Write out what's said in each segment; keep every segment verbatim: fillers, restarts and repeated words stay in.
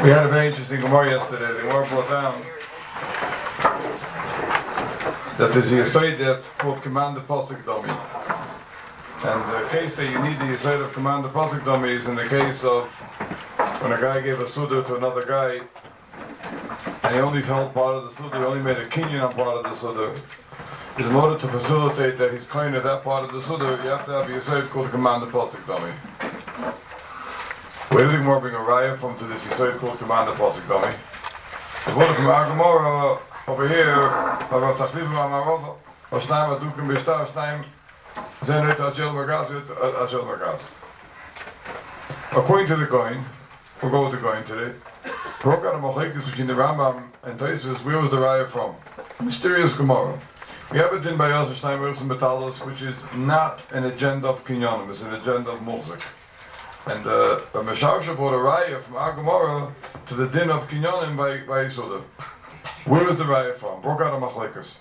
We had a very interesting Gemara yesterday. The Gemara brought down that there's a Yesod that called Command the Pasuk Domi. And the case that you need the Yesod of Command the Pasuk Domi is in the case of when a guy gave a Suda to another guy and he only held part of the Suda, he only made a kinyan on part of the Suda. In order to facilitate that he's kind of that part of the Suda, you have to have a Yesod called Command the Pasuk Domi. Where did the Gemara bring a raya from to this Yesod called Command the Pasuk Domi? The word from our Gemara over here, about Tachliv Ma'amarov, Osnaim Adukim Bishtar, Osnaim Zenit Ajel Magas, Ajel Magas. According to the Goin, we'll go with the Goin today. Broke out a machlekes between the Rambam and Tosfos. Where was the raya from? Mysterious Gemara. We have it in by Yosef Steinbergs and Metalos, which is not an agenda of Kinyonim, it's an agenda of Mulzik. And uh, the Mesharsha brought a raya from our Gemara to the din of Kinyonim by, by Yisuda. Where was the raya from? Broke out of Machlekes.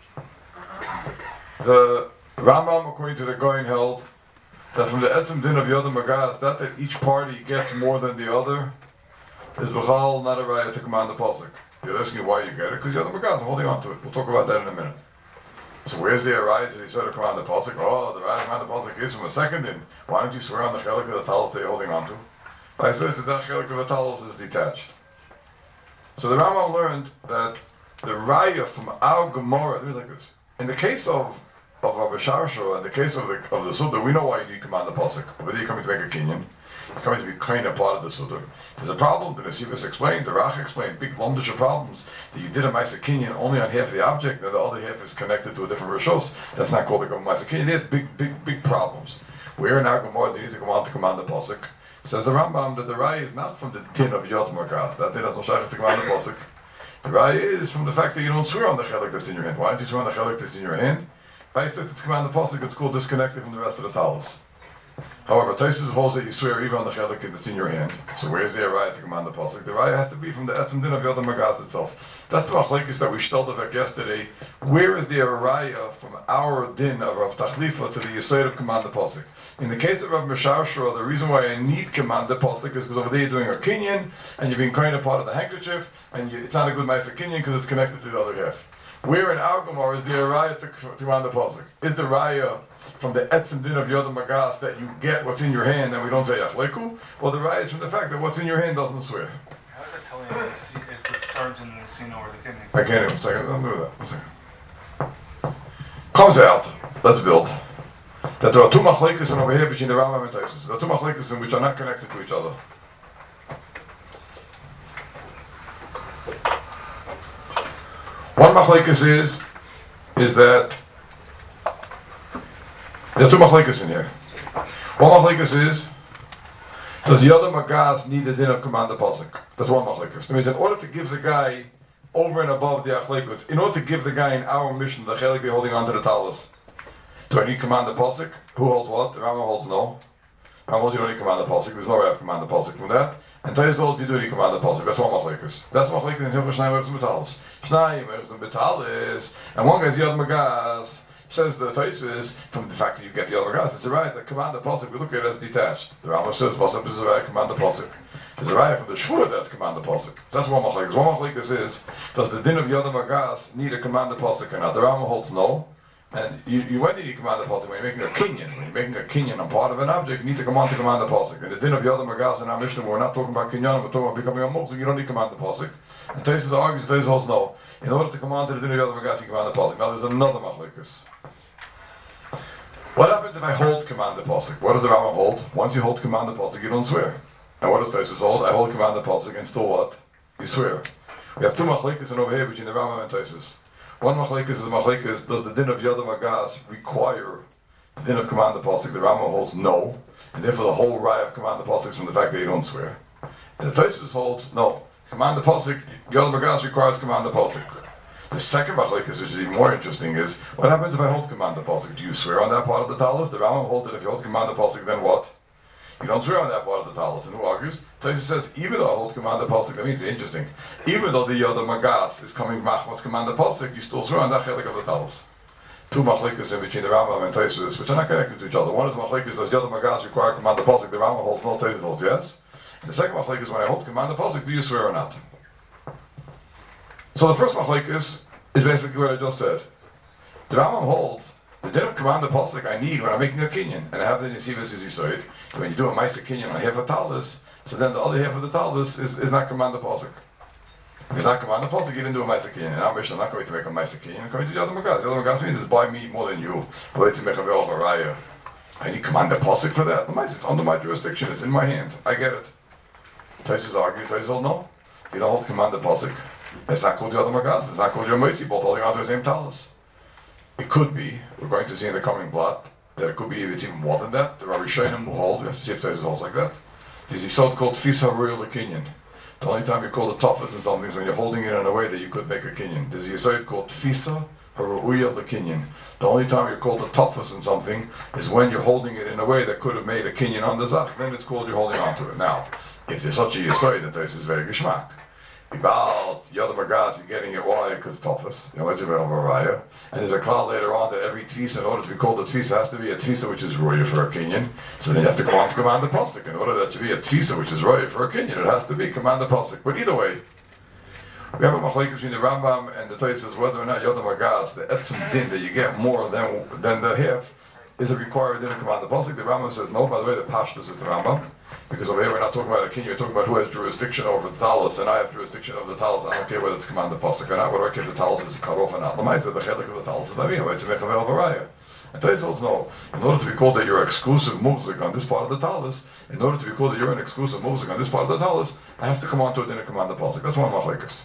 The Rambam, according to the Goin, held that from the Etzem din of Yodam Magas, that that each party gets more than the other, is B'chal not a raya to command the Pasuk. You're asking why you get it? Because Yodam Magas, holding on to it. We'll talk about that in a minute. So where's the raya to the Yisod of command the Pasuk? Oh, the raya to command the Pasuk is from a second din. Why don't you swear on the chelik of the talis that you're holding on to? I says that that chelik of the talis is detached. So the Rambam learned that the raya from our Gemara, it was like this. In the case of of Rabbi Sharsha, in the case of the of the Suda, we know why you need command the Pasuk. Whether you're coming to make a kinyan, you're coming to be kind of part of the Suda. There's a problem, the Nesivos explained, the Rach explained, big lomdisha problems, that you did a Maisa Kinyan only on half the object, and the other half is connected to a different Rishos. That's not called a Maisa Kinyan. There's big, big, big problems. Where in our Gemara do you need to come on to command the Pasuk? Says the Rambam that the Raya is not from the din of Yod Margat. That din has no shaykhs to command the Pasuk. The Raya is from the fact that you don't swear on the chelik that's in your hand. Why don't you swear on the chelik that's in your hand? By state it's command the Pasuk, it's called disconnected from the rest of the talis. However, Tosfos holds that you swear even on the chelik that's in your hand. So where's the raya to command the pasuk? The raya has to be from the etzem din of Yodam Magas itself. That's the machlekes that we shtelled back yesterday. Where is the raya from our din of Rav Tachlifa to the Yesod of command the pasuk? In the case of Rav Mesharsha, the reason why I need command the pasuk is because over there you're doing a kinyan and you're being kind of part of the handkerchief, and you, it's not a good ma'aser kinyan because it's connected to the other half. Where in our Gemara is the raya to, to command the pasuk? Is the raya from the etzem din of Yodam Magas that you get what's in your hand and we don't say achleku, or the raya is from the fact that what's in your hand doesn't swear? How is that telling you if it starts in the scene over the kidney? I can't even, one second, I'll do that, one second. Comes out, let's build, that there are two machlekes over here between the Rambam and Tosfos. There are two machlekes which are not connected to each other. One machlekes is, is that there are two machlekes in here. One machlekes is, does Yodam Magas need the din of command the pasuk? That's one machlekes. That means in order to give the guy over and above the achlekut, in order to give the guy in our mission the chelik be holding on to the talis, do I need command the pasuk? Who holds what? The Rambam holds no. Rambam holds you don't need command the pasuk. There's no way of command the pasuk from that. And Tosfos holds you do need command the pasuk. That's one machlekes. That's one machlekes in Hilchos Shnayim Erz and Betalis. Shnayim Erz and Betalis, and one guy's Yodam Magas. Says the Tosfos, from the fact that you get the other guys, it's a right that command the pasuk. We look at it as detached. The Rambam says, "Vasab is a right command the pasuk." There's a right from the shvur that's command the pasuk. That's one machlekes. One machlekes is, does the din of Yodam Magas need a command the pasuk or not? The Rambam holds no. And you, you when need to command the pasuk? When you're making a kinyan, when you're making a kinyan on part of an object, you need to come on to command the pasuk. And the din of Yodam Magas in our Mishnah, we're not talking about kinyan, we're talking about becoming a muktzah. You don't need command the pasuk. And Tosfos argues, Tosfos holds no. In order to come on to the din of Yodam Magas, you command the pasuk. Now there's another machlekes. What happens if I hold command the pasuk? What does the Rambam hold? Once you hold command the pasuk, you don't swear. And what does Tosfos hold? I hold command the pasuk and still what? You swear. We have two machlekes over here between the Rambam and Tosfos. One machlekes is machlekes. Does the din of Yodam Magas require the din of command the pasuk? The Rambam holds no, and therefore the whole raya of command the pasuk is from the fact that you don't swear. And the Tosfos holds no. Command the pasuk. Yodam Magas requires command the pasuk. The second machlekes, which is even more interesting, is what happens if I hold command the pasuk? Do you swear on that part of the talis? The Rambam holds that if you hold command the pasuk, then what? You don't swear on that part of the talis. And who argues? Tosfos says, even though I hold command the pasuk, that means it's interesting. Even though the Yodam Magas is coming machmas command the pasuk, you still swear on that chelik of the talis. Two machlekes in between the Rambam and Tosfos, which are not connected to each other. One is machlekes, does Yodam Magas require command the pasuk? The Rambam holds no, Tosfos holds yes. The second machlekes is when I hold command the pasuk, do you swear or not? So the first machlekes is basically what I just said. The Rambam holds the din of command the pasuk I need when I'm making a kinyan, and I have the nisivas is yisoid. When you do a ma'aser kinyan on half a talis, so then the other half of the talis is, is not command the pasuk. If it's not command the pasuk, you didn't do a ma'aser kinyan. And I'm not going to make a ma'aser kinyan. I'm going to do the other magas. The other magas means it's buy me more than you. Wait to make a veil of a raya. I need command the pasuk for that. The ma'aser, it's under my jurisdiction. It's in my hand. I get it. Taisus argue. Taisus hold no. You don't hold command the pasuk. It's not called the other magas. It's not called your moitzi. Both holding onto the same talis. It could be. We're going to see in the coming blot that it could be. It's even more than that. The Rabbi Shainim will hold. We have to see if Taisus holds like that. There's a so called fisa royal kinyan. The only time you call it toughest in something is when you're holding it in a way that you could make a kinyan. There's a yesod called tfisa haruya lekinyan. The only time you're called the toughest in something is when you're holding it in a way that could have made a kinyan on the zach. Then it's called you're holding on to it. Now, if there's such a yesod, then this is very geshmak. About the other magas, you're getting it why? Because it's toughest. You know, it's a bit of a raya. And there's a cloud later on that every tfisa, in order to be called a tfisa, has to be a tfisa which is ruya for a kinyan. So then you have to go on to command the pasuk. In order that to be a tfisa which is ruya for a kinyan, it has to be command the pasuk. But either way, we have a machlekes between the Rambam and the Taisus whether or not Yodam Magas, the etzim din that you get more than than the half, is it required din to command the pasuk? The Rambam says no. By the way, the pashtus is the Rambam, because over here we're not talking about a kinyan, we're talking about who has jurisdiction over the talis, and I have jurisdiction over the talis. I don't care whether it's command the pasuk or not. What do I care if the talis is cut off or not? The ma'aser, the chelik of the talis is lavina. It's a mechavel varaya. And Taisus holds no. In order to be called that you're exclusive muvzik on this part of the talis, in order to be called that you're an exclusive muvzik on this part of the talis, I have to come on to a din to command the pasuk. That's one machlekes.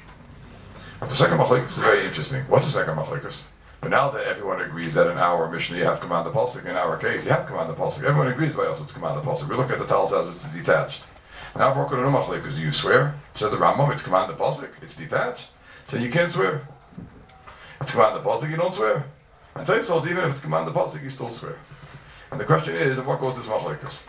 The second machlekes is very interesting. What's the second machlekes? But now that everyone agrees that in our Mishnah you have command the pasuk, in our case you have command the pasuk. Everyone agrees by us it's command the pasuk. We look at the talis as it's detached. Now Baruch Hu machlekes, do you swear? Says the Rambam, it's command the pasuk. It's detached, so you can't swear. It's command the pasuk, you don't swear. And Taisus holds even if it's command the pasuk, you still swear. And the question is, what goes this machlekes?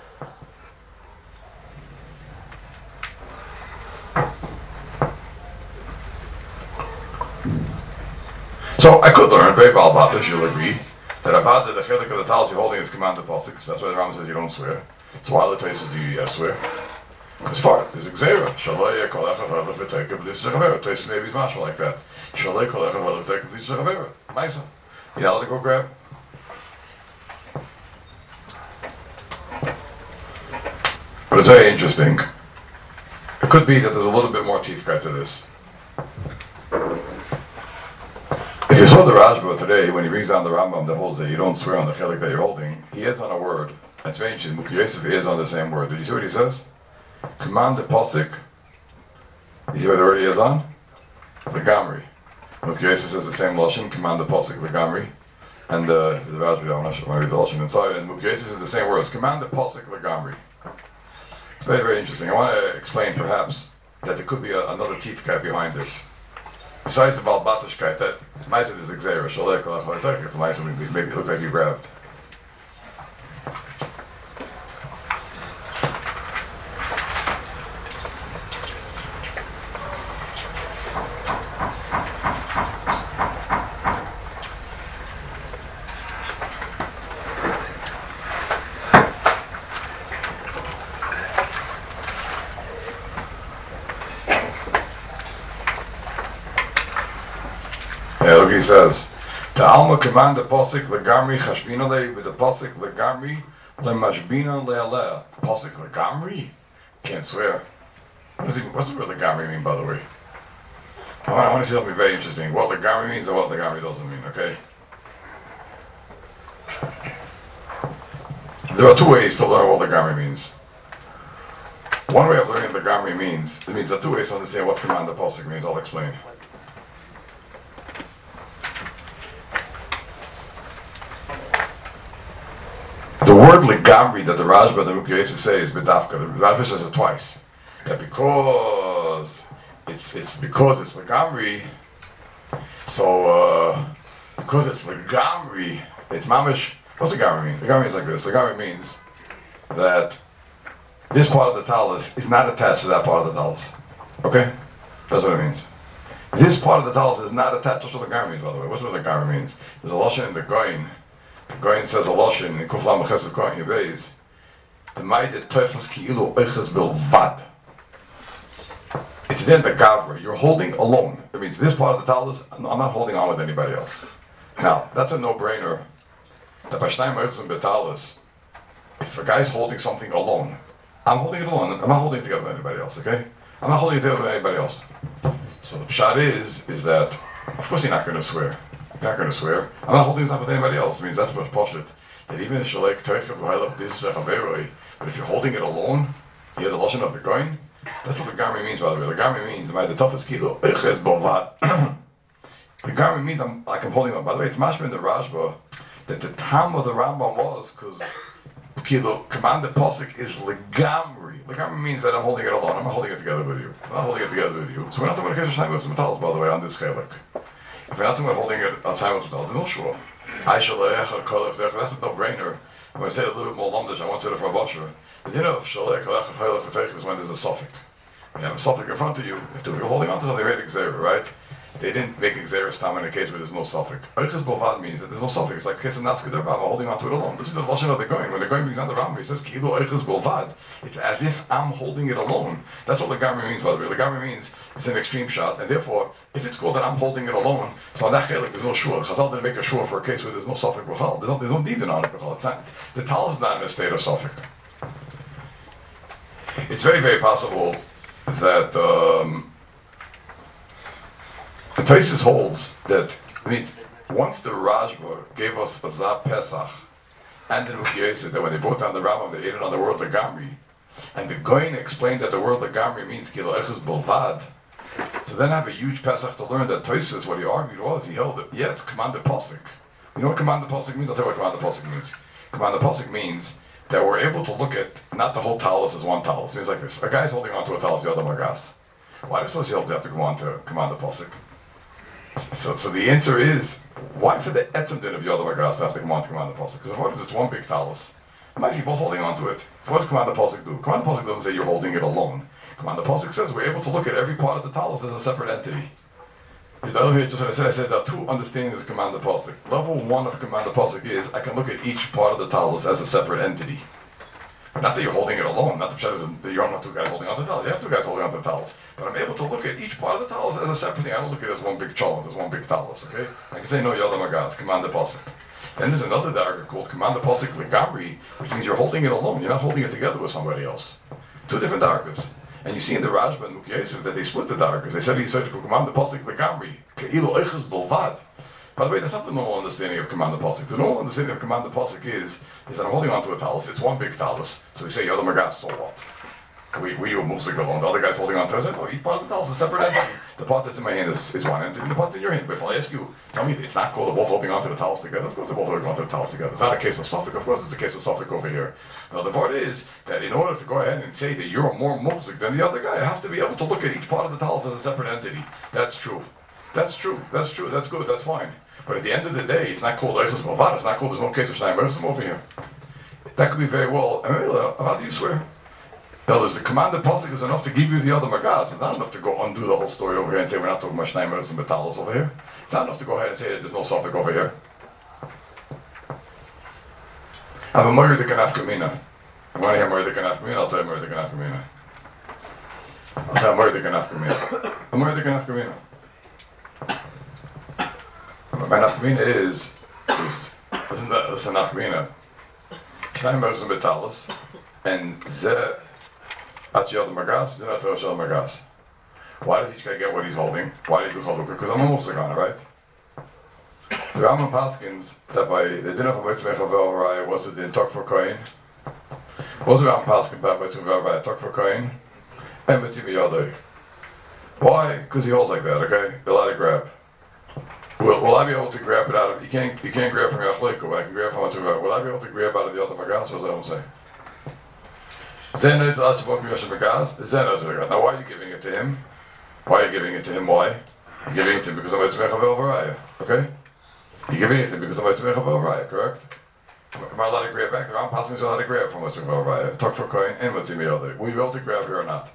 So I could learn, very Baal Batish, you'll agree, that Avada, the chelik of the talis you're holding is command the pasuk. That's why the Rambam says you don't swear. So why the Taisus do you yes swear? Because far, there's a gzeira. Shalei kol echad ha'lev v'tekev b'lis shechavera. Taisus maybe is mashma like that. Shalei kol echad ha'lev v'tekev b'lis shechavera. Maisa. You know how to go grab? But it's very interesting. It could be that there's a little bit more tifka to this. If you saw the Rashba today, when he brings down the Rambam that holds that you don't swear on the chelik that you're holding, he adds on a word. That's very interesting. Mukhi Yosef adds on the same word. Did you see what he says? Command the pasuk. You see what the word he is on? Legamri. Mukhi Yosef says the same lashon. Command the pasuk legamri. And uh, the Rashba, I'm not sure if I read the lashon inside. And Mukhi Yosef says the same words. Command the pasuk legamri. It's very, very interesting. I want to explain perhaps that there could be a, another tifka behind this. Besides the Baal Batishkeit, that Ma'aser is Xera, Shalek, if Ma'aser maybe it looked like you grabbed. Yeah, look, he says, the Alma command the posik legamri chashbina le with the posik legamri le mashbina le'aleh. Posik legamri? Can't swear. What does he, what's the word legamri mean, by the way? I want, I want to see something very interesting. What legamri means and what legamri doesn't mean, okay? There are two ways to learn what legamri means. One way of learning what legamri means, it means there are two ways to understand what command the posik means. I'll explain. The word legamri that the Rashba and the Mukhi Yosef say is bedafka. The Rashba says it twice. That because it's it's because it's legamri, so uh, because it's legamri, it's mamish. What's legamri mean? Legamri means like this. Legamri means that this part of the talis is not attached to that part of the talis. Okay? That's what it means. This part of the talis is not attached. That's what legamri means, by the way. What's what legamri means? There's a lashon in the Goyin. The Goyin says a lashon in Kuflam Chesed Kohen Yebeiz The Maide Teufels Ki'ilu Eiches Bilvad. It's then the Gavra. You're holding alone. It means this part of the talus, I'm not holding on with anybody else. Now, that's a no-brainer. The Bashnaim Eiches and Betalis, if a guy's holding something alone, I'm holding it alone. I'm not holding it together with anybody else, okay? I'm not holding it together with anybody else. So the pshat is, is that, of course you're not going to swear. You're not going to swear. I'm not holding it up with anybody else. It means that's what's poshut. That even if Shalek Teichel V'Hailach Dis Shechaveroi, but if you're holding it alone, you have the lashon of the going. That's what the Garmi means, by the way. The Garmi means, the toughest kilo, Eiches Bovad. The Garmi means, I'm, like I'm holding on. By the way, it's mashma in the Rashba, that the time of the Rambam was, because kilo, command the posik is legamri. Legamri means that I'm holding it alone. I'm not holding it together with you. I'm not holding it together with you. So we're not talking about Kesher Shnaim Eiches Metals, by the way, on this chelik. If we're not talking about holding it on Shnaim Eiches Metals, there's no shua. I shall that's a no-brainer. I'm going to say it a little bit more lumdish. I want to do it for Bosher. The dinner of Shalek is when there's a suffix. When you have a suffix in front of you, if you're holding on to something, they made Xera, right? They didn't make Xera stam in a case where there's no suffix. Eiches Bovad means that there's no suffix. It's like the case of Naskid Rabba, I'm holding on to it alone. This is the lashon of the going. When the going brings down the Rambam, he says, Kilo Eiches Bovad. It's as if I'm holding it alone. That's what the Gamri means, by the way. The Gamri means it's an extreme shot, and therefore, if it's called that I'm holding it alone, so on that chelik, there's no shua. Chazal didn't make a shua for a case where there's no suffix b'chal. There's no, there's no didin on it b'chal. It's not, the tal is not in a state of suffix. It's very, very possible that um, the Taisus holds that, I mean, once the Rajba gave us a Zab Pesach and the Nukiyesid, that when they brought down the Rambam, they ate it on the word Lagamri, and the Goyin explained that the word Lagamri means Kilo Eiches Bolvad. So then I have a huge Pesach to learn that Taisus, what he argued was, he held it, yeah, it's Command the Pasuk. You know what Command the Pasuk means? I'll tell you what Command the Pasuk means. Command the Pasuk means that we're able to look at not the whole talus as one talus. It means like this. A guy's holding on to a talus, the other magas. Why does Sosi have to go on to Command the Pasuk? So, so the answer is, why for the etzem din of Yod Magas to have to come on to Command the Pasuk? Because what is it's one big talus? Am I both holding on to it? What does Command the Pasuk do? Command the Pasuk doesn't say you're holding it alone. Command the Pasuk says we're able to look at every part of the talus as a separate entity. The other way, just what I said, I said there are two understandings of Command the Pasuk. Level one of Command the Pasuk is I can look at each part of the talus as a separate entity. Not that you're holding it alone, not the pshat is that you're not two guys holding on to the talus. You have two guys holding on to the talus. But I'm able to look at each part of the talus as a separate thing. I don't look at it as one big cholent, as one big talus, okay? I can say, no, Yod Magas, Command the Pasuk. Then there's another darga called Command the Pasuk Legabri, which means you're holding it alone. You're not holding it together with somebody else. Two different dargas. And you see in the Rajba and Mukyesu that they split the dargas. They said he said to Command the Pasuk Legabri, Ke'ilu Eiches Bolvad. By the way, that's not the normal understanding of Command the Pasuk. The normal understanding of Command the Pasuk is, is that I'm holding on to a talus. It's one big talus. So we say, Yod Magas, so what? We, we are moving alone. The other guy's holding on to it. I said, no, each part of the talus is a separate entity. The part that's in my hand is, is one entity. The part in your hand. But if I ask you, tell me it's not cool, they're both holding on to the talus together. Of course they're both holding on to the talus together. It's not a case of suffix. Of course it's a case of suffix over here. Now the part is that in order to go ahead and say that you're more muzik than the other guy, I have to be able to look at each part of the talus as a separate entity. That's true. That's true. That's true. That's good. That's fine. But at the end of the day, it's not called Eiches Bovad. It's not called, there's no case of Shnayim Eiches over here. That could be very well, how do you swear? Now, there's the command of Pasuk is enough to give you the other magas. It's not enough to go undo the whole story over here and say we're not talking about Shnayim Eiches and Betalos over here. It's not enough to go ahead and say that there's no suffix over here. I have a Moyer de Kanaf Kamina. I want to hear Moyer de Kanaf Kamina, I'll tell you Moyer de Kanaf Kamina. I'll tell you Moyer de Kanaf Kamina. A Moyer de Kanaf Kamina. My nafkamina is, is, isn't that, that's a nafkamina. Shnayim Eiches and Betalos, and ze, at Yod Magas, ze not Yod Magas. Why does each guy get what he's holding? Why do you do chalukah? Because I'm a musik on it, right? The Rambam Paskins, that by the dinner of Mitzvah Chavel Raya, what's it in Tok for Kohen? What's the Rambam Paskin by Mitzvah Raya, Tok for Kohen? And Mitzvah Yodai. Why? Because he holds like that, okay? You're allowed to grab. Will, will I be able to grab it out of, you can't you can't grab from Yachliko, I can grab from Mitzvah. Will I be able to grab out of the other Magas? What does that one say? Zen is lots of Magas. Zen is Now why are you giving it to him? Why are you giving it to him? Why? You're giving it to him because of Mitzvah Chavel Raya. Okay? You're giving it to him because of Mitzvah Chavel Raya, correct? Am I allowed to grab back? The Ram Paskin is allowed to grab from Mitzvah Chavel Raya. Talk for coin and Mitzvah Yodai. Will you be able to grab here or not?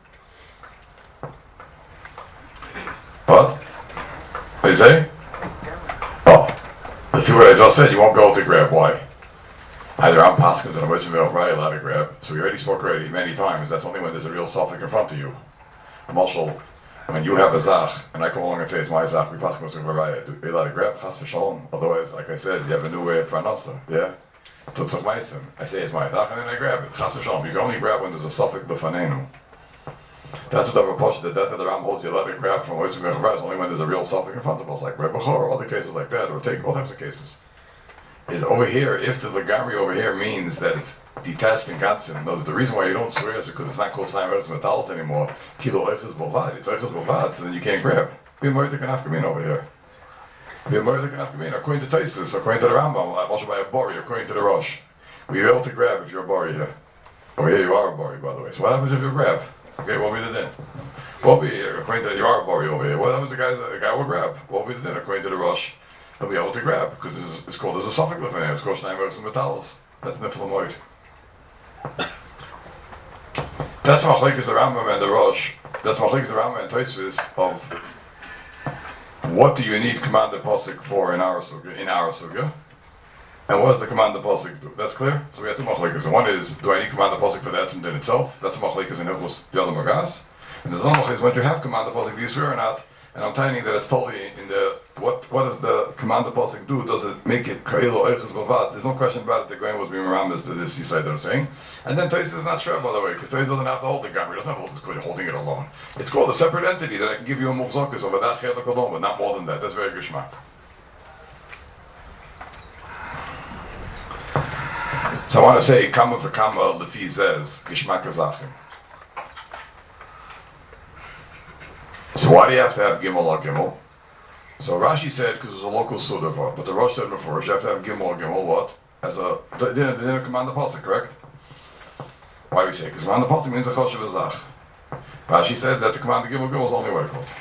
What? What do you say? Oh, the two what I just said, you won't be able to grab. Why? Either I'm Paskins and I'm waiting for right allowed to grab. So we already spoke already many times. That's only when there's a real suffix in front of you. Marshal, when you have a zach, and I come along and say it's my zach, we pass him to Varaya. Do you allowed to grab? Chas v'shalom. Otherwise, like I said, you have a new way of pranasa. Yeah? Tutzach meisim. I say it's my zach and then I grab it. Chas v'shalom. You can only grab when there's a suffix b'fanenu. That's the Rav that that the Ram holds you allowed to grab from Oitzim V'Chavaz only when there's a real suffix in front of us, like Reb Bechor or other cases like that, or take all types of cases. Is over here, if the Lagamri over here means that it's detached in Gansin, no, the reason why you don't swear is because it's not called Shnayim Eretz Metalis anymore. Kilo Eiches Bovad, it's Eiches Bovad, so then you can't grab. Be a Moedik and Afkamin over here. Be a Moedik and Afkamin, according to Taisus, according to the Rambam, like Moshe by a Bori, according to the Rosh. Will you be able to grab if you're a Bori here? Over here you are a Bori, by the way. So what happens if you grab? Okay, what will be the din? What will be, according to, you are a Bori over here, what happens if the, guys, the guy will grab? What will be the din, according to the Rosh? He'll be able to grab, because it's, it's called as a suffix lefenei. It's called Shnayim Eretz Metalis. That's Niflamoid. That's Machlekes the Rambam and the Rosh. That's Machlekes the Rambam and Tosfos of what do you need commanded pasuk for in our sugya, in our sugya, and what does the commanded pasuk do? That's clear. So we have two Machlekes. And one is, do I need commanded pasuk for the etzem din itself? That's Machlekes in Hilchos Yad Magas. And the Zamach is when you have commanded pasuk, do you swear or not? And I'm telling you that it's totally in the, what what does the command the pasuk do? Does it make it Ka'ilo Eiches Bavad? There's no question about it. The Goyen was being Rambam to this, you say that I'm saying. And then Tais is not sure, by the way, because Tais doesn't have to hold the Gamri. It doesn't have to hold this code, holding it alone. It's called a separate entity that I can give you a Muxokas over that Chelik alone, but not more than that. That's very Gishmak. So I want to say, Kama for Kama, Lefi says, Gishmak Azachim. So why do you have to have Gimel or Gimel? So Rashi said because it's a local Sudava, but the Rosh said before, you have to have Gimel or Gimel, what? As a, didn't, didn't command the Pasuk, correct? Why we say? Because command the Pasuk means a Choshev Azach. Rashi said that the command the Gimel Gimel is only way called.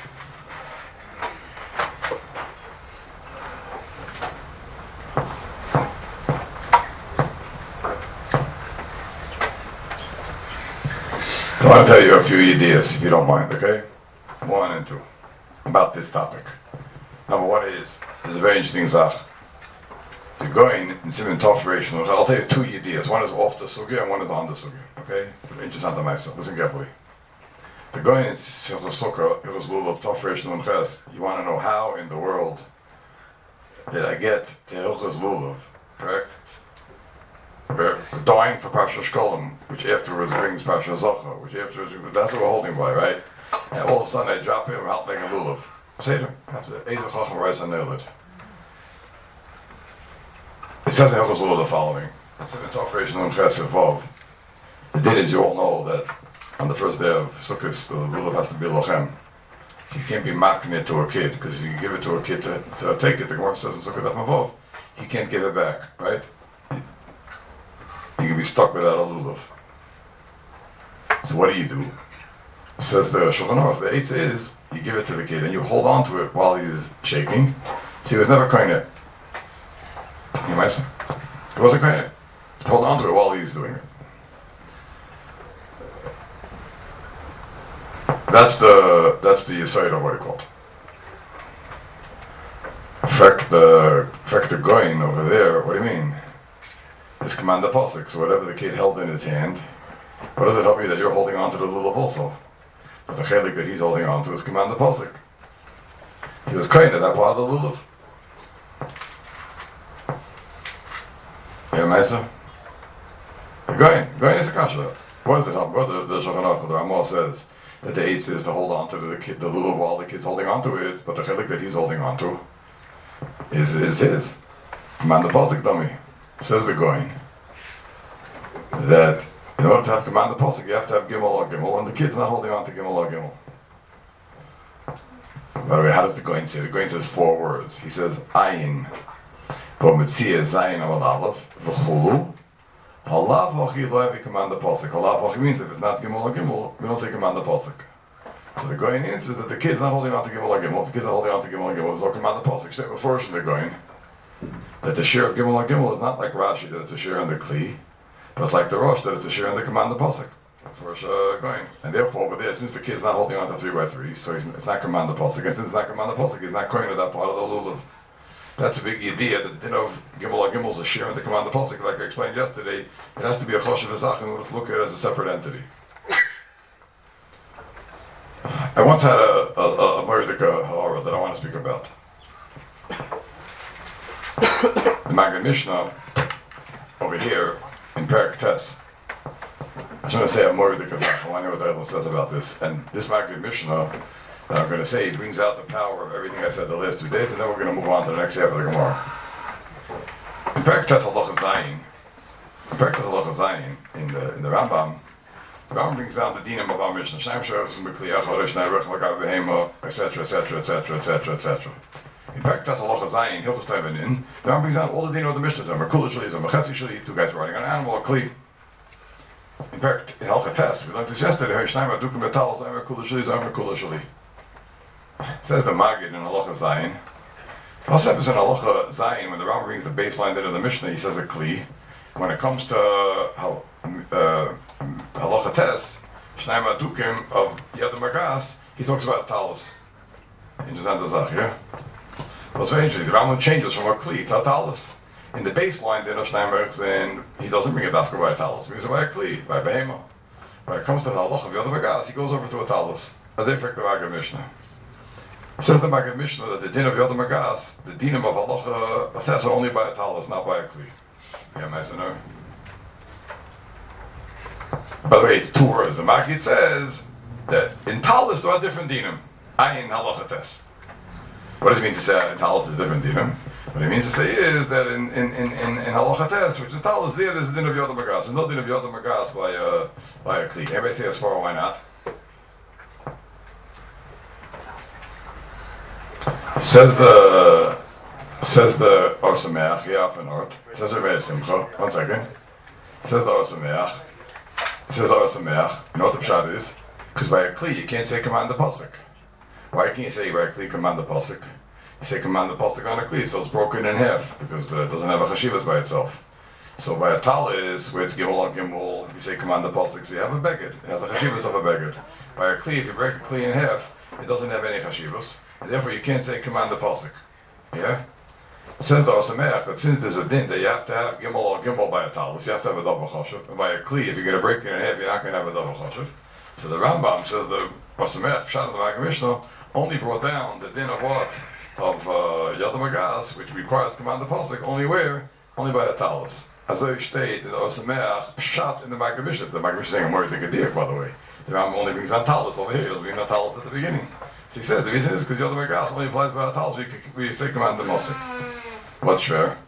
So I want to tell you a few ideas, if you don't mind, okay? One and two about this topic. Number one is there's a very interesting zach. To go in in Simon Tov I'll tell you two ideas. One is off the sugya and one is on the sugya. Okay, interesting to myself. Listen carefully. To go in Simon Sukkah, it was Lulav Tov Rishon Ches. You want to know how in the world did I get to Hilchas Lulav? Correct. We're dying for Parsha Shkolim, which afterwards brings Parsha Zocha, which afterwards that's what we're holding by, right? And all of a sudden I drop in and help make a lulav. Say to him, Ezer Chacham Reis HaNeilid. It says in Hilchos Lulav the following. It says in Tov Reish Nun Ches Vov. The din is, you all know that on the first day of Sukkot, the lulav has to be lochem. So you can't be macking it to a kid, because if you give it to a kid to, to take it, the Gemara says in Sukkot Daf Mavov, he can't give it back, right? You can be stuck without a lulav. So what do you do? Says the Shulchan Aruch, the eitz is, you give it to the kid and you hold on to it while he's shaking. So he was never kohen it. You might say. He wasn't kohen it. Hold on to it while he's doing it. That's the, that's the Yisayid of what he called. Fek the, Fek the Goyin over there, what do you mean? It's command the pasuk, so whatever the kid held in his hand, what does it help you that you're holding on to the lulav also? But the chelik that he's holding on to is command the pasuk. He was kind of that part of the lulav. Yeah, Mesa? The Goyin, Goyin is a kasha. What does it help? What the, the Shulchan Aruch, the Ramah says that the eitz is to hold on to the kid, the lulav while the kid's holding on to it, but the chelik that he's holding on to is, is his. Command the pasuk, dummy. Says the Goyin that in order to have command the pasuk, you have to have gimel or gimel, and the kid's not holding on to gimel or gimel. By the way, how does the Goyin say? The Goyin says four words. He says ayin, b'mitzia zayin amad aleph, v'chulu, halav v'chi lo yavi command the pasuk. Halav v'chi means if it's not gimel or gimel, we don't say command the pasuk. So the Goyin answers that the kid's not holding on to gimel or gimel. If the kid's not holding on to gimel or gimel, there's no command the pasuk. Except before in the Goyin that the share of gimel or gimel is not like Rashi that it's a share in the kli. But it's like the Rosh that it's a share in the command of the pasuk for uh, going, and therefore over there, since the kid's not holding on to three by three, so he's, it's not command the pasuk, and since it's not command the pasuk, he's not going to that part of the lulav. That's a big idea that the din of Gimel or Gimel is a share in the command of Pasuk, like I explained yesterday. It has to be a Choshev V'Zach in order to look at it as a separate entity. I once had a, a, a, a Mordecai Ha'ara that I want to speak about. The Maggid Mishnah over here in Perek Tes. I just want to say a Mordecai Zach. I want to know what the Bible says about this. And this Maggid Mishnah that I'm going to say brings out the power of everything I said the last two days, and then we're going to move on to the next half of the Gemara. In Perek Tes Halacha Zayin, in Perek Tes Halacha Zayin, in the in the Rambam, the Rambam brings down the dinim of our Mishnah, Shnayim Shorachim B'Kli Echad, Shnei Rech L'Gav Behema, et cetera, et cetera, et cetera, et cetera, et cetera. In Perek Tes Halacha Zayin, Hilchos Tevenin, the Rambam brings down all the dinim of the Mishnah. Merkula Shali, Mechetzi Shali, two guys riding on an animal, a Kli. In Perek in Halacha Tes, we learned this yesterday. Shnayim Adukim Betal, Merkula Shali, Merkula Shali. Says the Maggid in Halacha Zayin. Also happens in Halacha Zayin, when the Rambam brings the baseline into the Mishnah, he says a Kli. When it comes to uh, uh, Halacha Tes, Shnayim Adukim of Yad Magas, he talks about a talus. In Jazan Dazach, yeah? That's very interesting. The Rambam changes from a Kli to a talus. In the baseline, then Shnayim and he doesn't bring it after by a talus. He brings it by a Kli, by a Behema. When it comes to the Halacha of Yad Magas, he goes over to a talus. As they affect the Maggid Mishnah. Says the Maggid Mishnah that the din of Yod Magas, the dinim of Halacha of Tes are only by a talus, not by a Kli. Yeah, Meisener. By the way, it's two words. The Maggid says that in talus there are different dinim. Ayin Halacha Tes. What does it mean to say in talus is different dinim? What it means to say is that in in in in, in Halacha Tes, which is talus, there there's a din of Yod Magas. There's no din of Yod Magas by a by a Kli. Everybody say as far, why not? Says the says the Or Sameach, Yafanort. Says the Rebbe Simcha. One second. Says the Or Sameach. Says the Or Sameach. You know what the pshat is? Because by a Kli you can't say command the pasuk. Why can't you say by a Kli command the pasuk? You say command the pasuk on a Kli, so it's broken in half because it doesn't have a chashivas by itself. So by a talis, where it's gimel on gimel, you say command the pasuk, so you have a beged. It has a chashivas of a beged. By a Kli, if you break a Kli in half, it doesn't have any chashivas. And therefore you can't say command the pasuk. Yeah? It says the Or Sameach that since there's a din that you have to have gimel or gimel by a talus, you have to have a double choshev. And by a Kli, if you're going to break it in half, you're not going to have a double choshev. So the Rambam says the Or Sameach, Pshat of the Maggid Mishnah, only brought down the din of what? Of uh, Yad Magas, which requires command the pasuk, only where? Only by a talus. As I state, the Or Sameach, Pshat in the Maggid Mishnah. The Maggid Mishnah is saying a more the Gedir, by the way. The Rambam only brings on talus over here, he doesn't bring on talus at the beginning. So he says the reason is because Yod Magas only applies by a talus, we, we say command the Mosik. What's fair?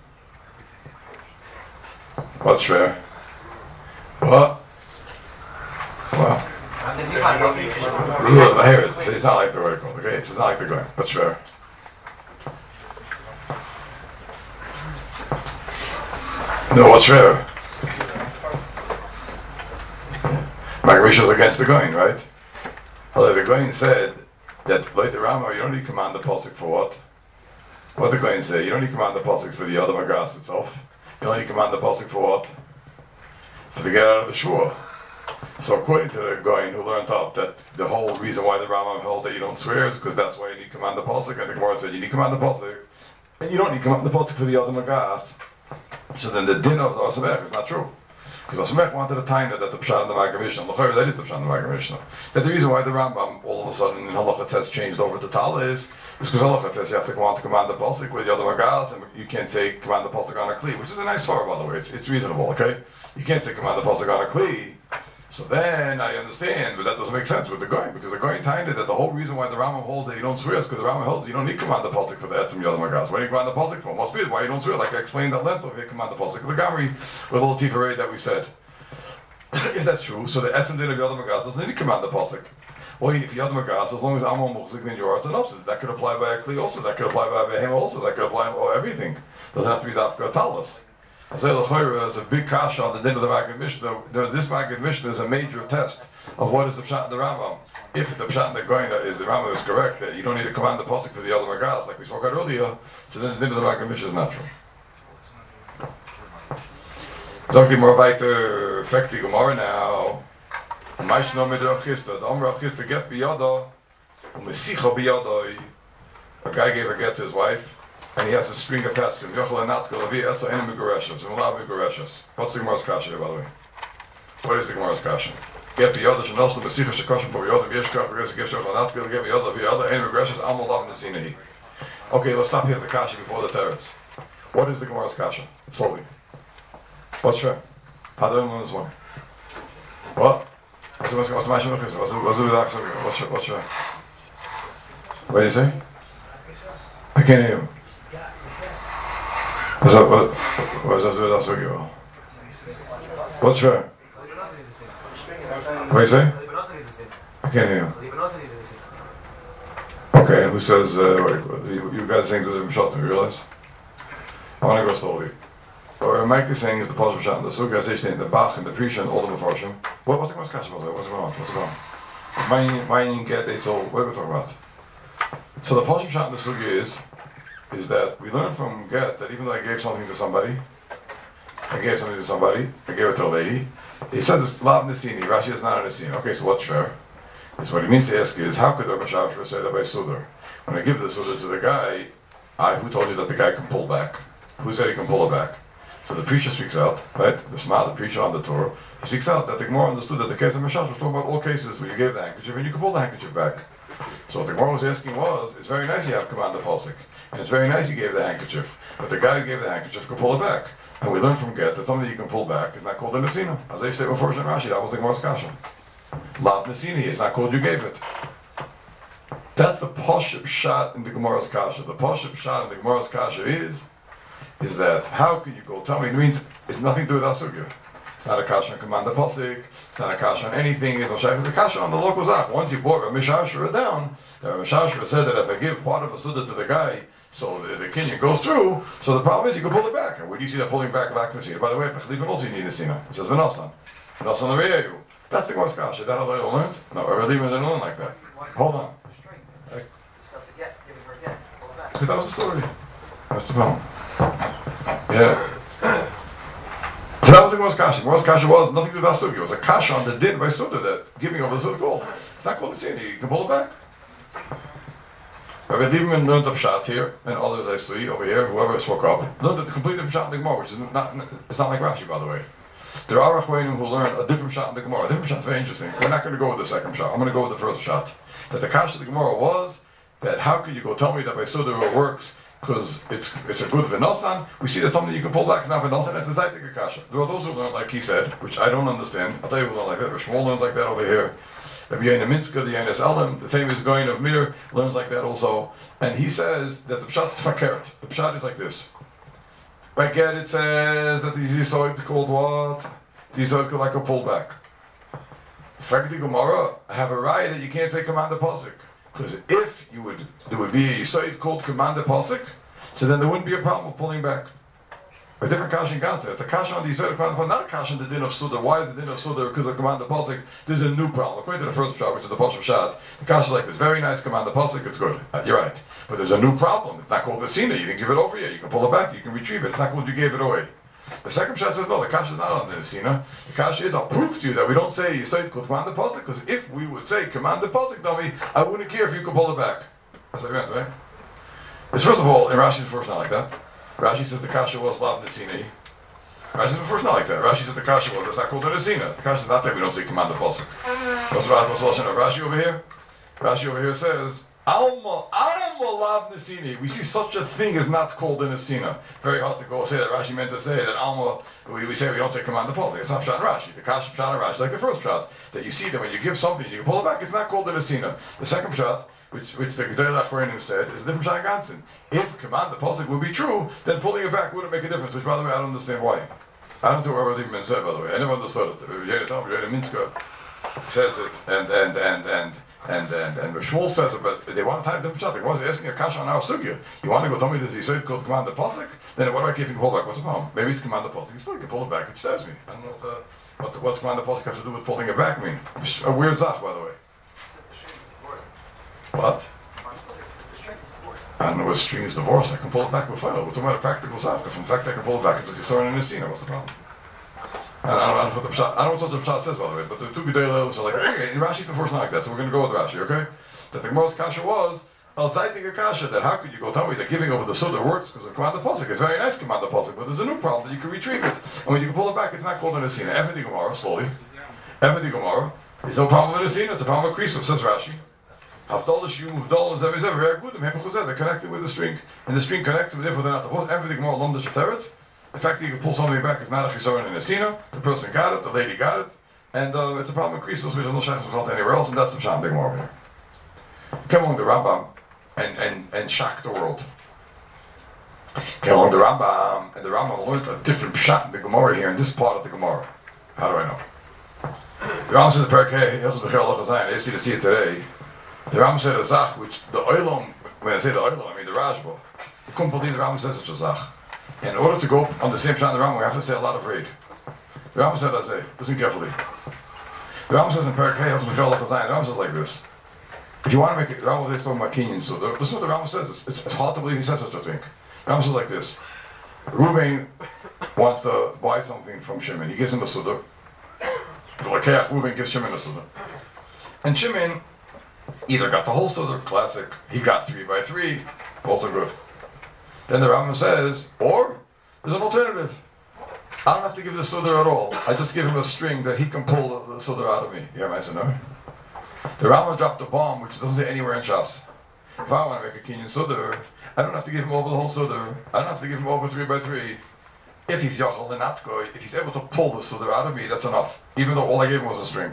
What's fair? What? Well. I hear it. So it's not like the vertical. Okay, it's not like the going. What's fair? No, what's fair? Maggid is against the going, right? Although the going said that later Rama, you don't need command the pasuk for what? What the going say? You don't need command the pasuk for the Yad Magas itself. You only command the pasuk for what? For to get out of the shua. So according to the going who learned up that the whole reason why the Rambam held that you don't swear is because that's why you need command the pasuk, and the Gemara said you need command the pasuk, and you don't need command the pasuk for the Yad Magas. So then the din of the Or Sameach is not true. Because Or Sameach wanted a time that the Pshat in the Maggid Mishnah, that is the Pshat in the Maggid Mishnah, that the reason why the Rambam all of a sudden in Halacha Tes changed over to Tal is, is because Halacha Tes you have to go on to command the pasuk with Yad Magas, and you can't say command the pasuk on a Kli, which is a nice svara by the way, it's, it's reasonable, okay? You can't say command the pasuk on a Kli. So then I understand, but that doesn't make sense with the going, because the going tinded that the whole reason why the Rambam holds that you don't swear is because the Rambam holds you don't need command the pasuk for the Etzem Yad Magas. What do you command the pasuk for? Must be why you don't swear, like I explained at length over here, command the pasuk for the Gamri with a little tifarei that we said. If that's true, so the Etzem din of Yad Magas doesn't need to command the pasuk. Well, if Yad Magas, as long as Amon Muchzik then your arts enough, so that could apply by a Kli also, that could apply by a Behem also, that could apply by everything. Doesn't have to be Dafka Talus. I say L'chayra is a big kasha on the din of the Maggid Mishnah. This Maggid Mishnah is a major test of what is the Pshat in the Rambam. If the Pshat in the Goyna is the Rambam is correct, that you don't need to command the pasuk for the Yad Magas, like we spoke about earlier, so then the din of the Maggid Mishnah is natural. Sagt die more weiter Fekti Gemara now. Meish no mit Rav Chisda. The Om Rav Chisda get biyada, um Mesicha biyadai. A guy gave a get to his wife, and he has a string attached to him. Yochel Anatkel Avi Etza Ein Megureshes, Umlav Megureshes. What's the Gemara's kasha here, by the way? What is the Gemara's kasha? Get the other Shanosla Besicha Shekoshem Po Yodim Yeshkach Reges Gesh Yochel Anatkel Get the other the other Ein Megureshes Amal Lav Nesinahi. Okay, let's stop here at the kasha before the teretz. What is the Gemara's kasha? Slowly. What's right? How do I learn this one? What? What's the what's the what's the what's the what's the what's the what's the what do you say? I can't hear you. What's that? What? What's that? What's right? What do you say? I can't hear you. Okay, and who says, uh, you, you guys think there's a Mishal, do you realize? I want to go slowly. What Mike is saying is the Paul Mishal, the Sugazation, the Bach, and the Prisha, and all the Mefarshim. What, what's the most question about that? What's going on? What's going on? Why you get it, so what are we talking about? So the Paul Mishal, the Sugi is, is that we learn from Get that even though I gave something to somebody, I gave something to somebody, I gave it to a lady, he says it's Lav Nesini, Rashi is not a Nesini. Okay, so what's fair? So what he means to ask is, how could a Mashashra say that by Sudar? When I give the Sudar to the guy, I, who told you that the guy can pull back? Who said he can pull it back? So the Prisha speaks out, right? The Sma, the Prisha on the Torah, he speaks out that the Gemara understood that the case of Mashashra was talking about all cases where you gave the handkerchief and you can pull the handkerchief back. So what the Gemara was asking was, it's very nice you have Commander Pasik, and it's very nice you gave the handkerchief, but the guy who gave the handkerchief could pull it back. And we learned from Get that something you can pull back is not called a Nesina. As I stated before in Rashi, that was the Gemara's kasha. Lav Nesini is not called you gave it. That's the Poshib shot in the Gemara's kasha. The Poshib shot in the Gemara's kasha is, is that how can you go? Tell me, it means it's nothing to do with Asugya. It's not a kasha on Commander Pasik, it's not a kasha on anything, it's no shaykh, it's a kasha on the local zach. Once you brought a Mishashra down, the Mishashra said that if I give part of a Suda to the guy, so the, the Kenyan goes through, so the problem is you can pull it back. And where do you see that pulling back back to the Sina? By the way, Pechli Ben also you need a Sina. It says V'nasan. V'nasan L'Re'eyu. That's the Gemara's kasha. That Allah learned? No, Rabbi Lieberman didn't learn like that. Hold on. Because that was the story. That's the problem. Yeah. So that was the Gemara's kasha. The Gemara's kasha was nothing to do with Asugya. It was a kasha on the din by Suda that giving over the Suda gold. It's not called a Sina. You can pull it back. Rabbi Lieberman learned the Pshat here, and others I see over here, whoever spoke up, learned the complete Pshat in the Gemara, which is not, it's not like Rashi, by the way. There are Achronim who learn a different Pshat in the Gemara. A different Pshat is very interesting. We're not going to go with the second Pshat. I'm going to go with the first Pshat. That the Kasha of the Gemara was that how could you go tell me that by Suda it works because it's it's a good V'nosan? We see that something you can pull back is not V'nosan, it's a Zaytik Kasha. There are those who learn like he said, which I don't understand. I'll tell you who learn like that. Shmuel learns like that over here. Rabbi Yaina Minska, the Yanis Elam, the famous Goyin of Mir, learns like that also. And he says that the Pshat is Tfakeret. The Pshat is like this. By Get it says that the Yisoid called what? The Yisoid called like a pullback. Frankly, Gemara, I have a raya that you can't say Commander Pasik. Because if you would, there would be a Yisoid called Commander Pasik, so then there wouldn't be a problem with pulling back. A different kasha in Ganser. It's a kasha on the Yisrael Commander Pasik, not a kasha in the din of Suda. Why is the din of Suda? Because of Commander Pasik, there's a new problem. According to the first Pshat, which is the Pasuk Pshat, the kasha is like this, very nice Commander Pasik, it's good. Uh, you're right. But there's a new problem. It's not called the Sina. You didn't give it over yet. You can pull it back, you can retrieve it. It's not called you gave it away. The second Pshat says, no, the kasha is not on the Sina. The kasha is, I'll prove to you that we don't say Yisrael called Commander Pasik, because if we would say Commander Pasik, dummy, I wouldn't care if you could pull it back. That's what I meant, right? It's first of all, in Rashi's first not like that. Rashi says the kasha was Lav Nesini. Rashi says the first not like that. Rashi says the kasha was, that's not called a Nesina. The kasha is not that we don't say Commander Pasik. What's the Rashi over here? Rashi over here says, Alma, Alma Lav Nesini. We see such a thing is not called a Nesina. Very hard to go say that. Rashi meant to say that Alma, we, we say we don't say Commander Pasik. It's not Pshat Rashi. The kasha Pshat and Rashi, like the first Pshat, that you see that when you give something, you can pull it back, it's not called a Nesina. The second Pshat, which which the Gedei Lachbarim said, is a different Pshat Gansin. If Commander Pasik would be true, then pulling it back wouldn't make a difference, which by the way, I don't understand why. I don't know what Rabbi Lieberman said, by the way. I never understood it. Rabbi Yaina Minska says it, and and and and and and and the Shmuel says it, but they want to tie a different Pshat. They was asking a kasha on our sugya. You want to go tell me this Yisrael called Commander Pasik? Then what do I keep you pull back? What's the problem? Maybe it's Commander Pasik. You still can pull it back, which says me. I don't know what the, what the, what's Commander Pasik have to do with pulling it back. I mean, a weird zach, by the way. What? I don't know what string is divorced. I can pull it back with file. We're talking about a practical zach. If in fact I can pull it back, it's like you're in a Nesina. What's the problem? And I don't, I don't know what the Pshat, I don't know what such a Pshat says, by the way, but the two Gedei Leilus are like, okay, in Rashi's before it's not like that, so we're going to go with Rashi, okay? That the Gemara's kasha was, Al Zaitik Akasha, that how could you go tell me that giving over the Suda works because of Command the Pasuk? It's very nice Command the Pasuk, but there's a new problem that you can retrieve it. And when you can pull it back, it's not called an Asina. Everything Gemara, slowly. Everything Gemara. There's no problem with Asina, it's a problem with Krisos, says Rashi. Havdolish, you move dollars, every ever, very good, they're connected with the string. And the string connects them, therefore they're not the host. Everything Gemara, Lomda Shateretz. The fact that you can pull something back is not a Chisaron in Asina. The person got it, the lady got it. And uh, it's a problem with Krisos, which is no Shach Sefalt anywhere else, and that's the Sham Gemara over here. Came along the Rambam and, and, and shocked the world. Came along the Rambam, and the Rambam learned a different pshat in the Gemara here, in this part of the Gemara. How do I know? The Rambam says the Parakeh, Hilchos Bechel Loch Zayin, I used to see it today. The Rambam said a Zach, which the Oilom, when I say the Oilom, I mean the Rajba. You couldn't believe the Rambam says such a Zach. In order to go on the same pshat in the Rambam, we have to say a lot of raid. The Rambam said, I say, listen carefully. The Rambam says in Parakeh, Hilchos Bechel Loch Zayin, the Rambam says like this. If you want to make it, the Rambam is talking about Kenyan, so the, listen what the Rambam says. It's, it's, it's hard to believe he says such a thing. The Rambam says like this. Reuven wants to buy something from Shimon. He gives him a Suda. The Lakeach, Reuven gives Shimon a Suda. And Shimon either got the whole Suda, classic. He got three by three, also good. Then the Rambam says, or there's an alternative. I don't have to give the Suda at all. I just give him a string that he can pull the, the Suda out of me. You hear my no? The Rambam dropped a bomb which doesn't say anywhere in Shas. If I want to make a Kenyan Suda, I don't have to give him over the whole Suda. I don't have to give him over three by three. If he's Yachal and Atkoy, if he's able to pull the Suda out of me, that's enough. Even though all I gave him was a string.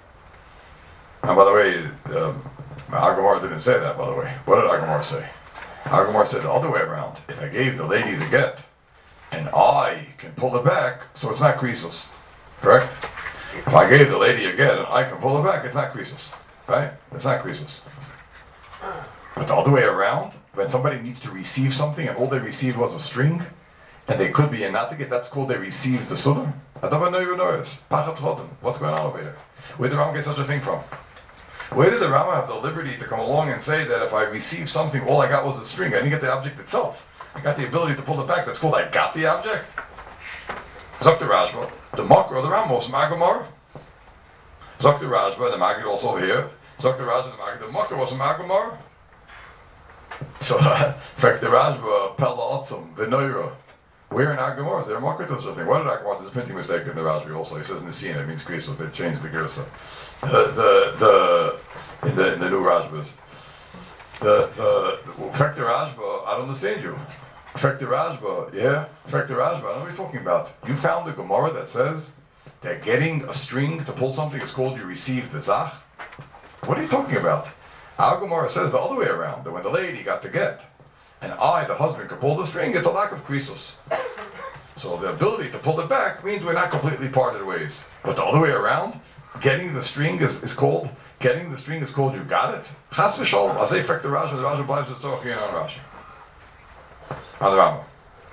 And by the way, um, Agamor didn't say that, by the way. What did Agamor say? Agamor said the other way around. If I gave the lady the get, and I can pull it back, so it's not Krisos. Correct? If I gave the lady a get and I can pull it back, it's not Krisos. Right? It's not Krisos. But the other way around, when somebody needs to receive something and all they received was a string, and they could be in not to get, that's called they received the Suda. I don't know you know this. Pachat Chodem. What's going on over here? Where did the Rambam get such a thing from? Where did the Rambam have the liberty to come along and say that if I received something, all I got was a string? I didn't get the object itself. I got the ability to pull it back. That's called I got the object. Zok the Rajba, the Makro, the Rambam, Magamar. Zok the Rajba, the Magid also here. Zok the Rajba, the Magid, the Makro was a Magamar. So, in fact, the Rajba, Pella Otzum, Benoira. Where in Agamor is there a Makro to such a thing? What did Agamor? There's a printing mistake in the Rajba also. He says Nisina, it means Krisos. They changed the Girsa. The, the, the, in the, in the new Rajbas. The, the, in fact, the Rajba, I don't understand you. Affect the Rajba, yeah? Affect the Rajba, I don't know what you're talking about. You found a Gemara that says that getting a string to pull something is called you received the Zach? What are you talking about? Our Gemara says the other way around, that when the lady got the get, and I, the husband, could pull the string, it's a lack of Krisos. So the ability to pull it back means we're not completely parted ways. But the other way around, getting the string is, is called, getting the string is called you got it? Chas v'sholom, I say affect the Rajba, the Rajba bleibt with Tzorach here on Rashi. On the Rambam.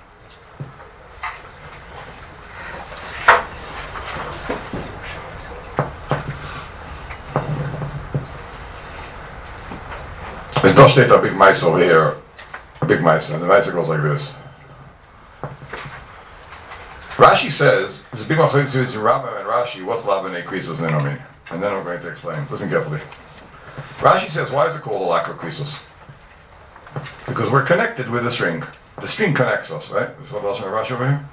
There's no state a big mice over here, a big mice, and the mice goes like this. Rashi says, there's a big machlokes between Rambam and Rashi, what's Labanei Krisos Ninomin? And then I'm going to explain. Listen carefully. Rashi says, why is it called a lack of Krisos? Because we're connected with the string. The string connects us, right? That's what else in Rashi over here.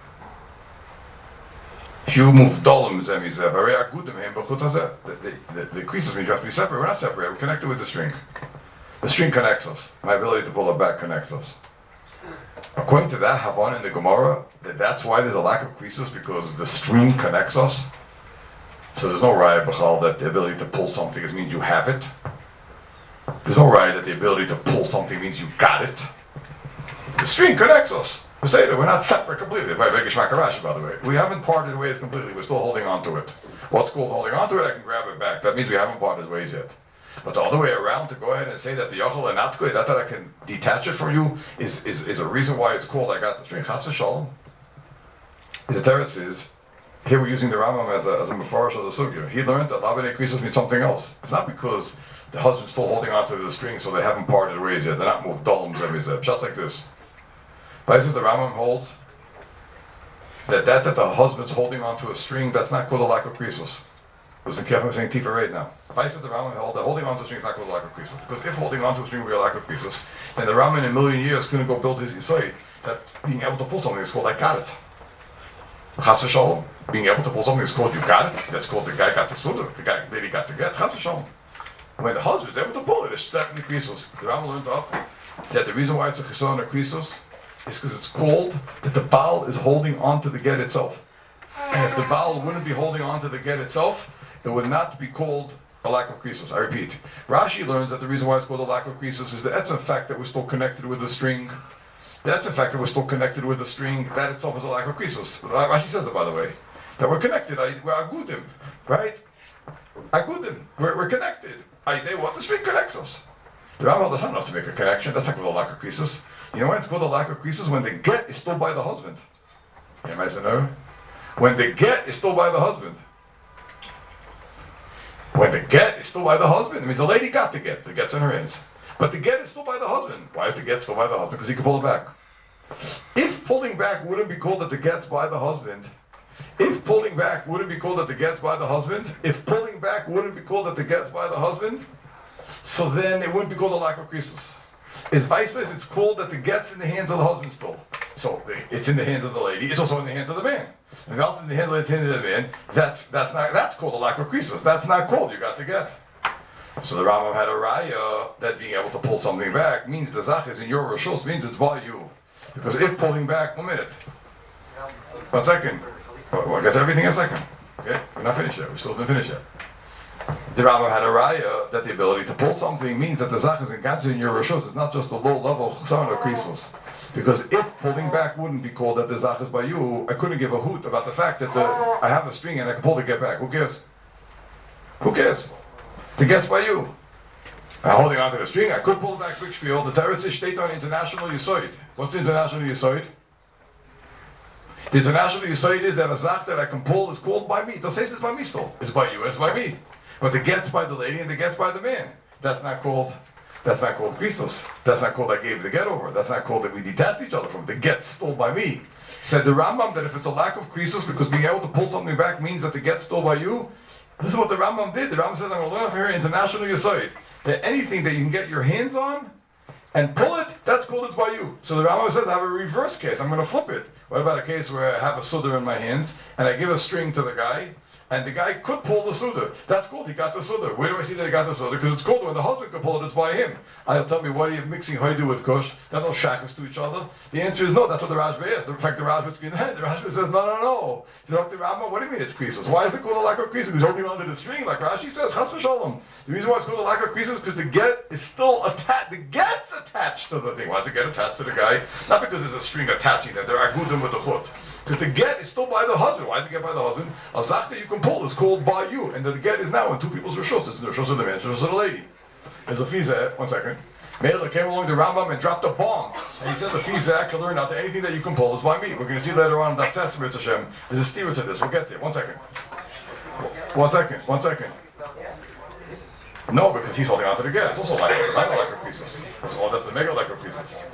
You move dolim zemizeh, very agudim him, but the the the Krisos means you have to be separate. We're not separate. We're connected with the string. The string connects us. My ability to pull it back connects us. According to that Havon in the Gemara, that that's why there's a lack of Krisos, because the string connects us. So there's no raya b'chal that the ability to pull something means you have it. There's no raya that the ability to pull something means you got it. The string connects us. We say that we're not separate completely. By Vegesh Makarashi, by the way. We haven't parted ways completely. We're still holding on to it. What's called holding on to it, I can grab it back. That means we haven't parted ways yet. But the other way around, to go ahead and say that the Yachal and Atkoy, that that I can detach it from you, is, is, is a reason why it's called I got the string. Chas v'shalom. The teretz is, here we're using the Rambam as a, as a mefarish of the sugya. He learned that Labanei Krisos means something else. It's not because the husband's still holding on to the string, so they haven't parted ways yet. They're not moved dolums every zeb. Shots like this. Places the Rambam holds that that that the husband's holding on to a string, that's not called a lack of Krisos. Listen carefully, I'm saying Tifa right now. Vice the Rambam held that holding on to a string is not called a lack of krisos. Because if holding on to a string would be a lack of krisos, then the Rambam in a million years couldn't go build his Yisayit that being able to pull something is called I got it. Chas v'shalom, being able to pull something is called you got it. That's called the guy got the suda, the guy lady got the get. Chas v'shalom. When the husband is able to pull it, it's definitely krisos. The Rambam learned up that the reason why it's a chesron or krisos is because it's called that the Baal is holding on to the get itself. And if the Baal wouldn't be holding on to the get itself, it would not be called a lack of krisos. I repeat. Rashi learns that the reason why it's called a lack of krisos is the etzem fact that we're still connected with the string. The etzem fact that we're still connected with the string, that itself is a lack of krisos. Rashi says it, by the way, that we're connected. I, we're agudim, right? Agudim. We're, we're connected. I, they what? The string connects us. The Rambam does not enough to make a connection. That's not called a lack of krisos. You know when it's called a lack of krisos? When the get is still by the husband. You know? When the get is still by the husband. When the get is still by the husband, it means the lady got the get. The get's in her hands. But the get is still by the husband. Why is the get still by the husband? Because he can pull it back. If pulling back wouldn't be called that the get's by the husband, if pulling back wouldn't be called that the get's by the husband, if pulling back wouldn't be called that the get's by the husband, so then it wouldn't be called a lack of krisos. Is vice versa, it's called that the get's in the hands of the husband still. So it's in the hands of the lady, it's also in the hands of the man. If it's in the hands of the man, that's that's not that's called a lack of krisos. That's not called you got the get. So the Rambam had a raya that being able to pull something back means the zach is in your rishos, means it's by you. Because if pulling back, one minute, one second, well, we'll get to everything in a second. Okay, we're not finished yet. We still haven't finished yet. The Rambam had a raya that the ability to pull something means that the zach is engaged in your rishos. It's not just a low level chesron or krisos. Because if pulling back wouldn't be called that the zach is by you, I couldn't give a hoot about the fact that the, I have a string and I can pull the get back. Who cares? Who cares? The get's by you. I'm holding onto the string. I could pull it back quick spiel. The Teretz is state on international Yisoid. What's international Yisoid? The international Yisoid is that a zach that I can pull is called by me. It doesn't say it's by me still. It's by you. It's by me. But the get's by the lady and the get's by the man. That's not called. That's not called krisos. That's not called I gave the get over. That's not called that we detached each other from. The get's still by me. Said the Rambam that if it's a lack of krisos because being able to pull something back means that the get's still by you, this is what the Rambam did. The Rambam says, I'm going to learn from here international Yisoid. That anything that you can get your hands on and pull it, that's called it's by you. So the Rambam says, I have a reverse case. I'm going to flip it. What about a case where I have a sudar in my hands and I give a string to the guy and the guy could pull the sudar? That's called he got the sudar. Where do I see that he got the sudar? Because it's called when the husband could pull it, it's by him. I'll tell me, what are you mixing Haidu with Kush? That's no shackles to each other. The answer is no, that's what the Rashba is. In fact, the Rashba is the Rashba says, no, no, no. You know, the Rambam, what do you mean it's krisos? Why is it called a lack of krisos? He's holding onto the string, like Rashi says, chas v'shalom. The reason why it's called a lack of krisos is because the get is still attached. The get's attached to the thing. Why does it get attached to the guy? Not because there's a string attaching that. They're agudim with the chut. Because the get is still by the husband. Why is it get by the husband? A zach that you can pull is called by you. And the get is now in two people's rishos. It's in the rishos of the man, it's in the rishos of the lady. There's a fizeh, one second. Mela came along to Rambam and dropped a bomb. And he said the fizeh can learn out that anything that you can pull is by me. We're going to see later on in that testament Hashem. There's a steer to this. We'll get there. One second. One second. One second. No, because he's holding on to the get. It's also like a minor lack of krisos. Oh, that's the mega lack of krisos.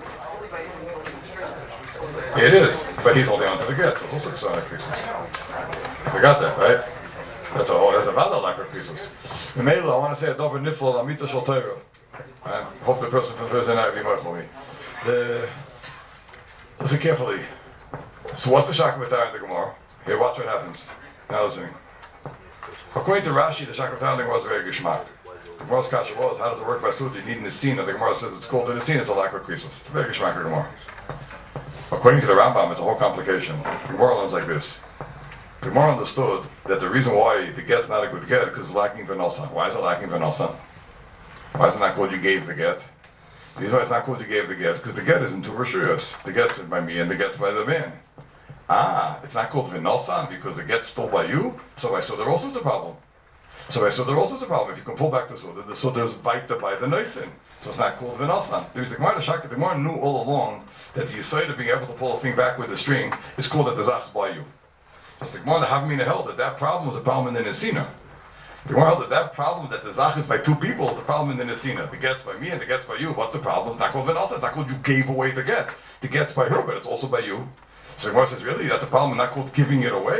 It is, but he's holding on to the get, so it's also chesron krisos. You forgot that, right? That's a whole, that's a valid lack of krisos. Mela, I want to say a dover niflo amita shel Torah. I hope the person from Thursday night will be more for me. The, listen carefully. So what's the Shakam V'Tar in the Gemara? Here, watch what happens. Now listening. According to Rashi, the Shakam V'Tar in the Gemara is very geshmak. The Gemara's kasha was, how does it work by Sud? You need an Nesina. The Gemara says it's called an Nesina, it's a lack of krisos. Very geshmak in the Gemara. According to the Rambam, it's a whole complication. The Gemara learns like this. The Gemara understood that the reason why the get's not a good get is because it's lacking v'nosan. Why is it lacking v'nosan? Why is it not called you gave the get? The reason why it's not called you gave the get because the get is in two rishuyos. The get's by me and the get's by the man. Ah, it's not called v'nosan because the get's still by you? So by Sudar also it's a problem. So by Sudar also it's a problem. If you can pull back the Sudar, the Sudar is vaita by the noisin. So it's not called v'nosan. There's the Gemara Shaka. The Gemara knew all along that the Yisayid of being able to pull a thing back with the string is called that the zach's by you. So it's the Gemara that Havamina held that that problem was a problem in the Nesina. The Gemara held that that problem that the zach is by two people is a problem in the Nesina. The get's by me and the get's by you. What's the problem? It's not called v'nosan. It's not called you gave away the get. The get's by her, but it's also by you. So the Gemara says, really? That's a problem, not called giving it away?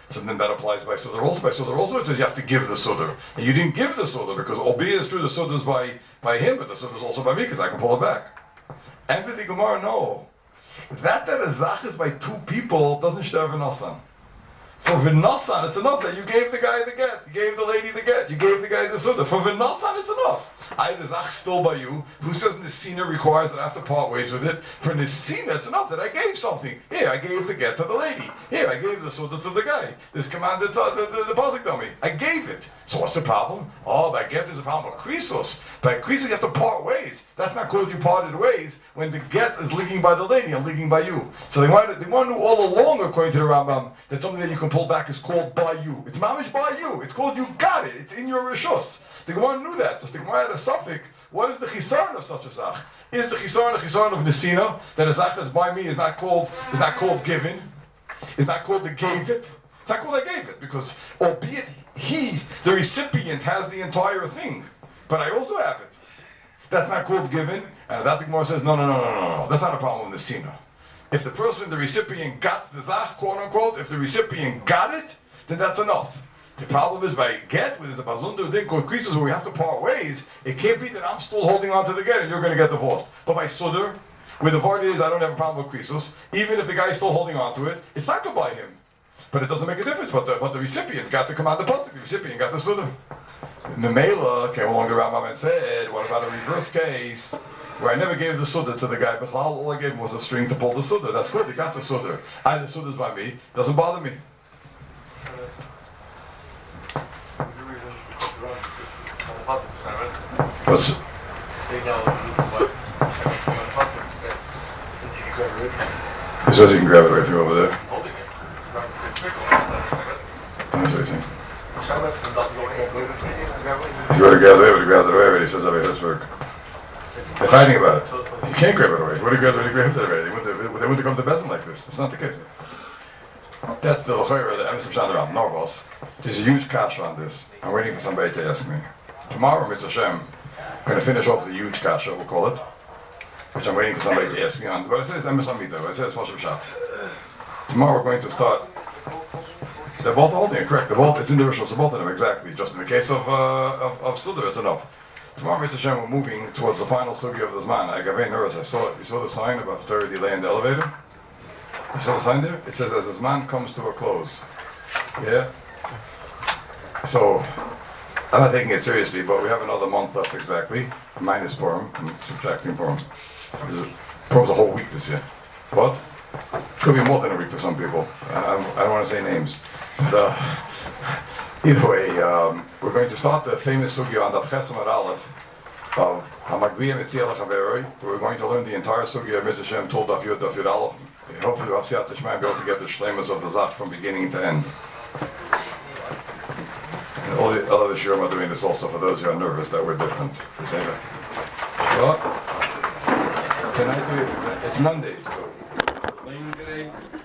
So then that applies by Sudar also. By Sudar also it says you have to give the Sudar. And you didn't give the Sudar because albeit it's true the Sudar is by, by him, but the Sudar is also by me because I can pull it back. And for the Gemara, no. That that a Zach is by two people doesn't shter v'nasan. For v'nasan, it's enough that you gave the guy the get, you gave the lady the get, you gave the guy the Sudar. For v'nasan, it's enough. I, the Zach still by you. Who says Nesina requires that I have to part ways with it? For Nesina, it's enough that I gave something. Here, I gave the get to the lady. Here, I gave the Sudar to the guy. This commanded to the, the, the Pasuk dummy. I gave it. So what's the problem? Oh, by get there's a problem with Krisos. By Krisos, you have to part ways. That's not called you parted ways when the get is linking by the lady and linking by you. So they wanted, they want to know all along, according to the Rambam, that something that you can pull back is called by you. It's mamish by you. It's called you got it. It's in your rishus. The Gemara knew that. Just the Gemara had a suffix. What is the chisaron of such a zach? Is the chisaron the chisaron of nesina that a zach that's by me is not called is not called given? Is not called the gave it? It's not called I gave it because albeit he, the recipient, has the entire thing, but I also have it. That's not called given, and that the Gemara says no, no, no, no, no, no. That's not a problem with nesina. If the person, the recipient, got the zach, quote unquote, if the recipient got it, then that's enough. The problem is by get, when there's a bazundu thing called krisos where we have to part ways, it can't be that I'm still holding on to the get and you're going to get divorced. But by sudar, where the part is I don't have a problem with krisos, even if the guy is still holding on to it, it's not good by him. But it doesn't make a difference. But the, but the recipient got to command the pasuk. The recipient got the sudar. Memela came along the Rambam and said, what about a reverse case where I never gave the sudar to the guy, but all I gave him was a string to pull the sudar. That's good. He got the sudar. I the sudar's by me. Doesn't bother me. What's it? He says he can grab it away from you over there. Let me see what he's saying. If you want to grab it away, would you grab it away? But he says over here, work. They're fighting about it. You can't grab it away. Would you grab it away? Grab it away. They wouldn't, they wouldn't come to Bezin like this. It's not the case. That's the L'chayra, the Emes of Shandram, Norvos. There's a huge kasha on this. I'm waiting for somebody to ask me. Tomorrow, Mitzvah Hashem, I'm going to finish off the huge kasha, we'll call it, which I'm waiting for somebody to ask me on. But I said it's Emes Amita, I said it's Moshe Shat. Tomorrow we're going to start. They're both holding it, correct? They're both, it's in the rituals of both of them, exactly. Just in the case of uh, of, of Sudar, it's enough. Tomorrow, Mitzvah Hashem, we're moving towards the final sugi of the Zman. I gave nervous. I saw it. You saw the sign about Fatari delay in the elevator? You saw the sign there? It says, as the Zman comes to a close. Yeah? So, I'm not taking it seriously, but we have another month left exactly. Minus Purim. I'm subtracting Purim. Purim's a whole week this year. What? Could be more than a week for some people. I, I don't want to say names. But, uh, either way, um, we're going to start the famous sugya on the Chesed Aleph of Hamagviyah Mitziel Chaveroi. We're going to learn the entire sugya of Mitzvah Hashem told Daf Yud Daf Yud Aleph. Hopefully, we'll see out the Shema be able to get the shlemas of the Zach from beginning to end. And all the other shiurim are doing this also for those who are nervous that we're different. You say that? Well, tonight it's Monday, so.